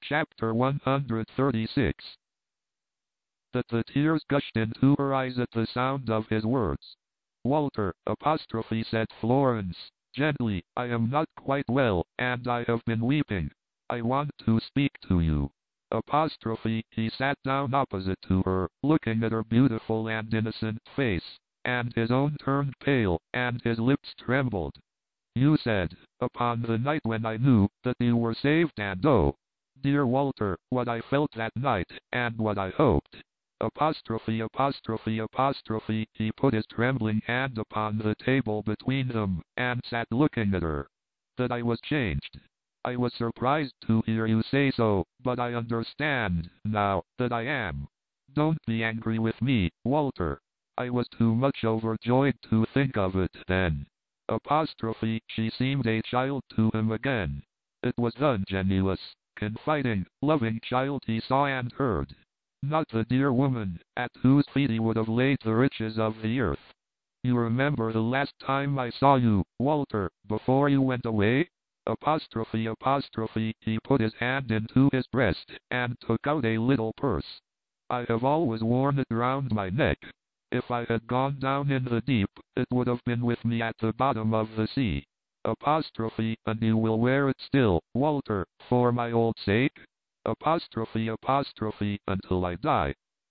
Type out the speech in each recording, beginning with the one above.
Chapter 136. That the tears gushed into her eyes at the sound of his words. Walter, said Florence, gently, I am not quite well, and I have been weeping. I want to speak to you. He sat down opposite to her, looking at her beautiful and innocent face, and his own turned pale, and his lips trembled. You said, upon the night when I knew that you were saved, and oh, dear Walter, what I felt that night, and what I hoped. He put his trembling hand upon the table between them, and sat looking at her. That I was changed. I was surprised to hear you say so, but I understand, now, that I am. Don't be angry with me, Walter. I was too much overjoyed to think of it then. She seemed a child to him again. It was the ingenuous, confiding, loving child he saw and heard. Not the dear woman, at whose feet he would have laid the riches of the earth. You remember the last time I saw you, Walter, before you went away? He put his hand into his breast, and took out a little purse. I have always worn it round my neck. If I had gone down in the deep, it would have been with me at the bottom of the sea. And you will wear it still, Walter, for my old sake? Until I die.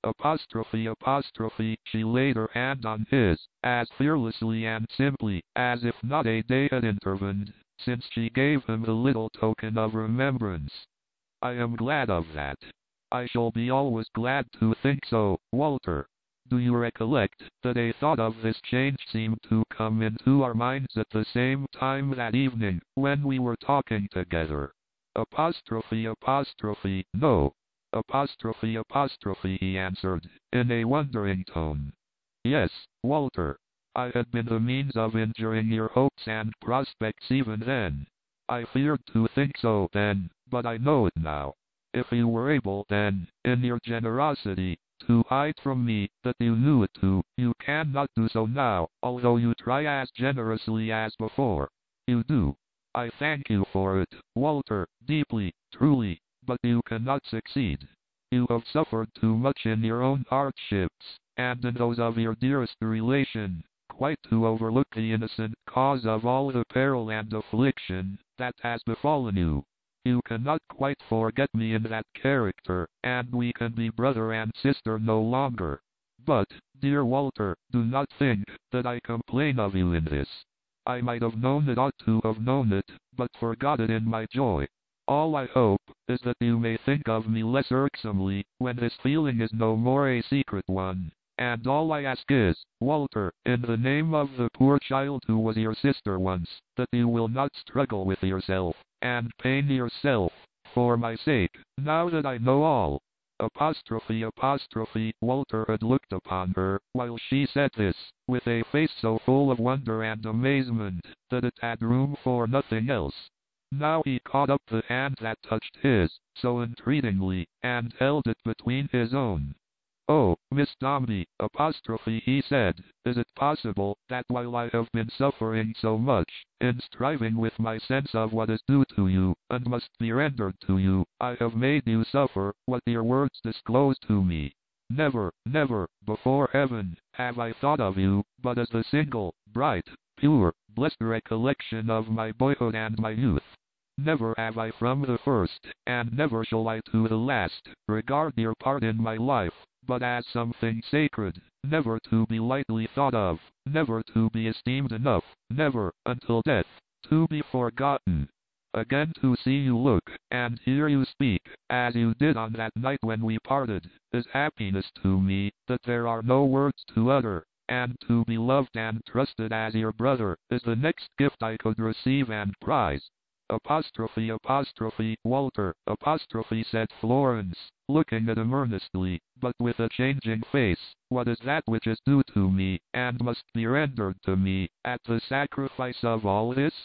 She laid her hand on his, as fearlessly and simply, as if not a day had intervened, since she gave him the little token of remembrance. I am glad of that. I shall be always glad to think so, Walter. Do you recollect that a thought of this change seemed to come into our minds at the same time that evening, when we were talking together? No. He answered, in a wondering tone. Yes, Walter. I had been the means of injuring your hopes and prospects even then. I feared to think so then, but I know it now. If you were able then, in your generosity, to hide from me that you knew it too, you cannot do so now, although you try as generously as before. You do. I thank you for it, Walter, deeply, truly, but you cannot succeed. You have suffered too much in your own hardships, and in those of your dearest relation, quite to overlook the innocent cause of all the peril and affliction that has befallen you. You cannot quite forget me in that character, and we can be brother and sister no longer. But, dear Walter, do not think that I complain of you in this. I might have known it, ought to have known it, but forgot it in my joy. All I hope is that you may think of me less irksomely, when this feeling is no more a secret one. And all I ask is, Walter, in the name of the poor child who was your sister once, that you will not struggle with yourself, and pain yourself, for my sake, now that I know all. Walter had looked upon her, while she said this, with a face so full of wonder and amazement, that it had room for nothing else. Now he caught up the hand that touched his, so entreatingly, and held it between his own. Oh, Miss Dombey, he said, is it possible that while I have been suffering so much, in striving with my sense of what is due to you, and must be rendered to you, I have made you suffer what your words disclose to me? Never, never, before heaven, have I thought of you, but as the single, bright, pure, blessed recollection of my boyhood and my youth. Never have I from the first, and never shall I to the last, regard your part in my life, but as something sacred, never to be lightly thought of, never to be esteemed enough, never, until death, to be forgotten. Again to see you look, and hear you speak, as you did on that night when we parted, is happiness to me, that there are no words to utter, and to be loved and trusted as your brother, is the next gift I could receive and prize. Walter, said Florence, looking at him earnestly, but with a changing face. What is that which is due to me, and must be rendered to me, at the sacrifice of all this?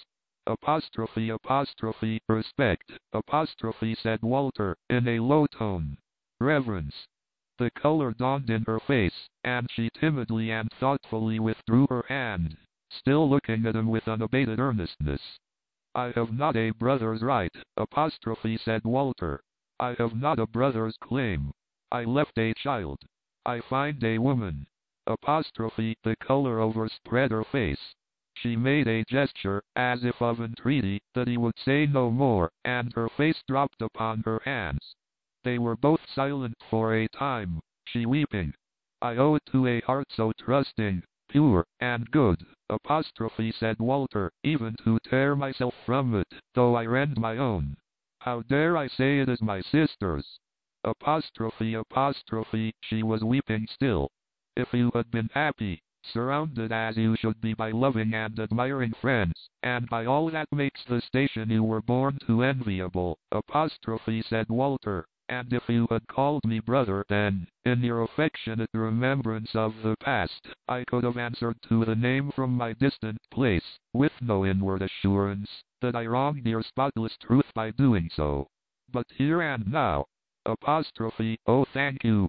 Respect, said Walter, in a low tone. Reverence. The color dawned in her face, and she timidly and thoughtfully withdrew her hand, still looking at him with unabated earnestness. I have not a brother's right, said Walter. I have not a brother's claim. I left a child. I find a woman. Apostrophe, the color overspread her face. She made a gesture, as if of entreaty, that he would say no more, and her face dropped upon her hands. They were both silent for a time, she weeping. I owe it to a heart so trusting, pure, and good, apostrophe, said Walter, even to tear myself from it, though I rend my own. How dare I say it is my sister's? Apostrophe, apostrophe, she was weeping still. If you had been happy, surrounded as you should be by loving and admiring friends, and by all that makes the station you were born to enviable, apostrophe, said Walter, and if you had called me brother, then, in your affectionate remembrance of the past, I could have answered to the name from my distant place, with no inward assurance that I wronged your spotless truth by doing so. But here and now, apostrophe, oh thank you,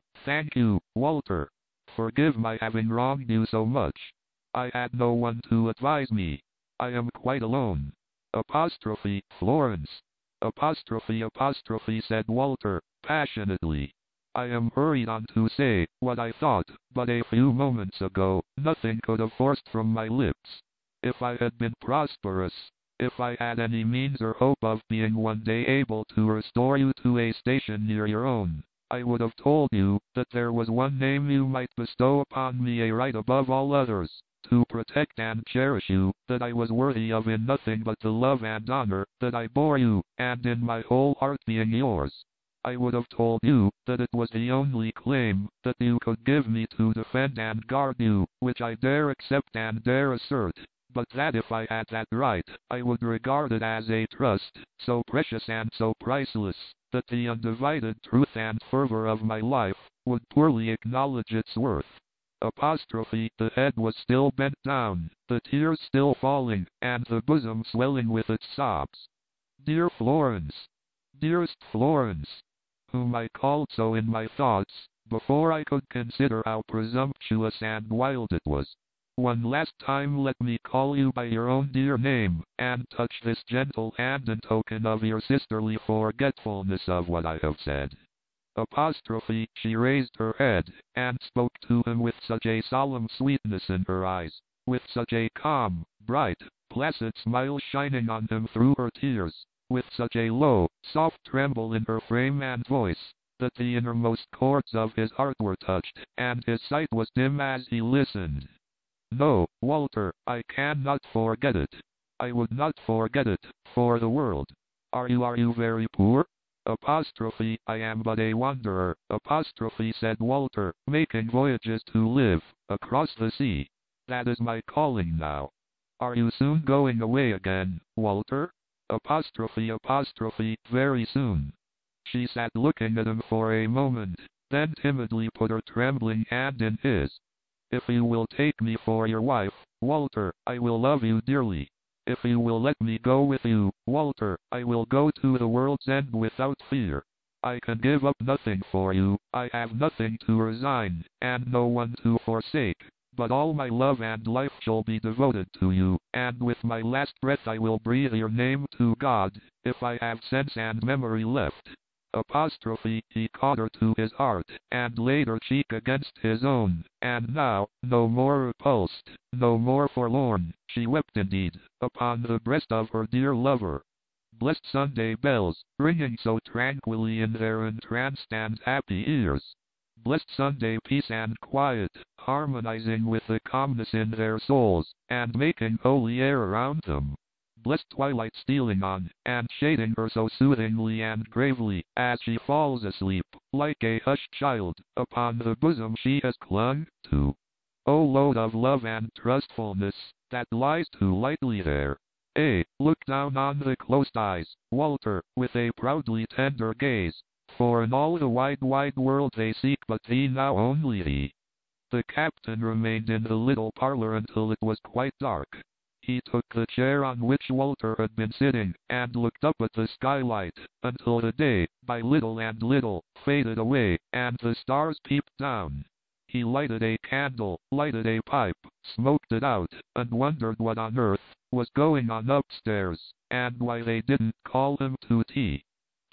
Walter. Forgive my having wronged you so much. I had no one to advise me. I am quite alone. Apostrophe, Florence. Apostrophe, apostrophe, said Walter, passionately. I am hurried on to say what I thought, but a few moments ago, nothing could have forced from my lips. If I had been prosperous, if I had any means or hope of being one day able to restore you to a station near your own, I would have told you that there was one name you might bestow upon me, a right above all others, to protect and cherish you, that I was worthy of in nothing but the love and honor that I bore you, and in my whole heart being yours. I would have told you that it was the only claim that you could give me to defend and guard you, which I dare accept and dare assert, but that if I had that right, I would regard it as a trust, so precious and so priceless, that the undivided truth and fervor of my life would poorly acknowledge its worth. Apostrophe, the head was still bent down, the tears still falling, and the bosom swelling with its sobs. Dear Florence, dearest Florence, whom I called so in my thoughts, before I could consider how presumptuous and wild it was. One last time let me call you by your own dear name, and touch this gentle hand in token of your sisterly forgetfulness of what I have said. Apostrophe, she raised her head, and spoke to him with such a solemn sweetness in her eyes, with such a calm, bright, placid smile shining on him through her tears, with such a low, soft tremble in her frame and voice, that the innermost chords of his heart were touched, and his sight was dim as he listened. No, Walter, I cannot forget it. I would not forget it, for the world. Are you very poor? Apostrophe, I am but a wanderer, apostrophe, said Walter, making voyages to live, across the sea. That is my calling now. Are you soon going away again, Walter? Apostrophe, apostrophe, very soon. She sat looking at him for a moment, then timidly put her trembling hand in his. If you will take me for your wife, Walter, I will love you dearly. If you will let me go with you, Walter, I will go to the world's end without fear. I can give up nothing for you, I have nothing to resign, and no one to forsake, but all my love and life shall be devoted to you, and with my last breath I will breathe your name to God, if I have sense and memory left. Apostrophe, he caught her to his heart, and laid her cheek against his own, and now, no more repulsed, no more forlorn, she wept indeed, upon the breast of her dear lover. Blessed Sunday bells, ringing so tranquilly in their entranced and happy ears. Blessed Sunday peace and quiet, harmonizing with the calmness in their souls, and making holy air around them. Blessed twilight stealing on, and shading her so soothingly and gravely, as she falls asleep, like a hushed child, upon the bosom she has clung to. O load of love and trustfulness, that lies too lightly there. Look down on the closed eyes, Walter, with a proudly tender gaze, for in all the wide world they seek but thee, now only thee. The captain remained in the little parlor until it was quite dark. He took the chair on which Walter had been sitting, and looked up at the skylight, until the day, by little and little, faded away, and the stars peeped down. He lighted a candle, lighted a pipe, smoked it out, and wondered what on earth was going on upstairs, and why they didn't call him to tea.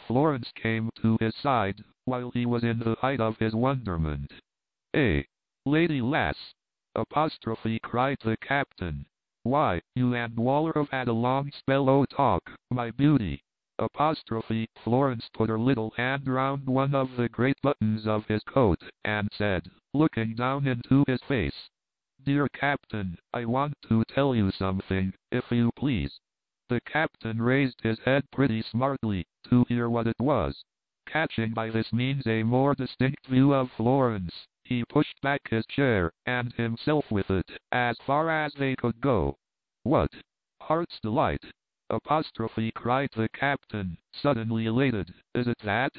Florence came to his side, while he was in the height of his wonderment. Lady lass! Cried the captain. Why, you and Waller have had a long spell o' talk, my beauty. Florence put her little hand round one of the great buttons of his coat, and said, looking down into his face, Dear Captain, I want to tell you something, if you please. The captain raised his head pretty smartly, to hear what it was. Catching by this means a more distinct view of Florence, he pushed back his chair, and himself with it, as far as they could go. What? Heart's delight! Cried the captain, suddenly elated. Is it that?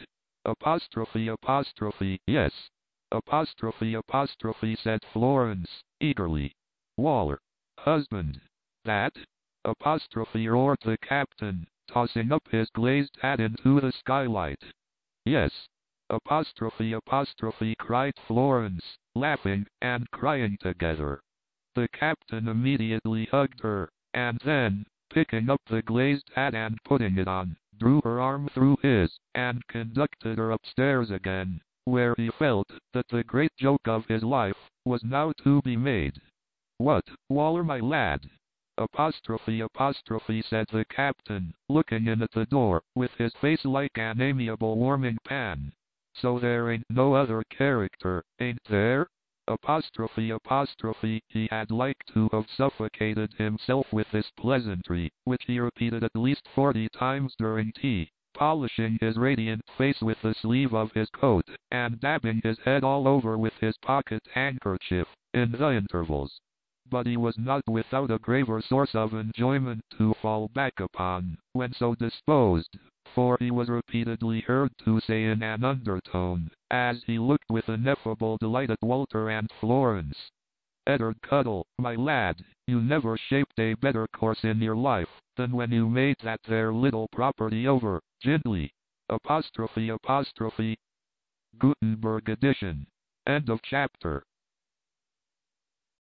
Yes. Said Florence, eagerly. Waller. Husband. That? Roared the captain, tossing up his glazed hat into the skylight. Yes. Cried Florence, laughing and crying together. The captain immediately hugged her, and then, picking up the glazed hat and putting it on, drew her arm through his, and conducted her upstairs again, where he felt that the great joke of his life was now to be made. What, Waller my lad? Said the captain, looking in at the door, with his face like an amiable warming pan. So there ain't no other character, ain't there? He had like to have suffocated himself with this pleasantry, which he repeated at least 40 times during tea, polishing his radiant face with the sleeve of his coat, and dabbing his head all over with his pocket handkerchief, in the intervals. But he was not without a graver source of enjoyment to fall back upon, when so disposed, for he was repeatedly heard to say in an undertone, as he looked with ineffable delight at Walter and Florence, Edward Cuddle, my lad, you never shaped a better course in your life, than when you made that there little property over, gently. Gutenberg edition. End of chapter.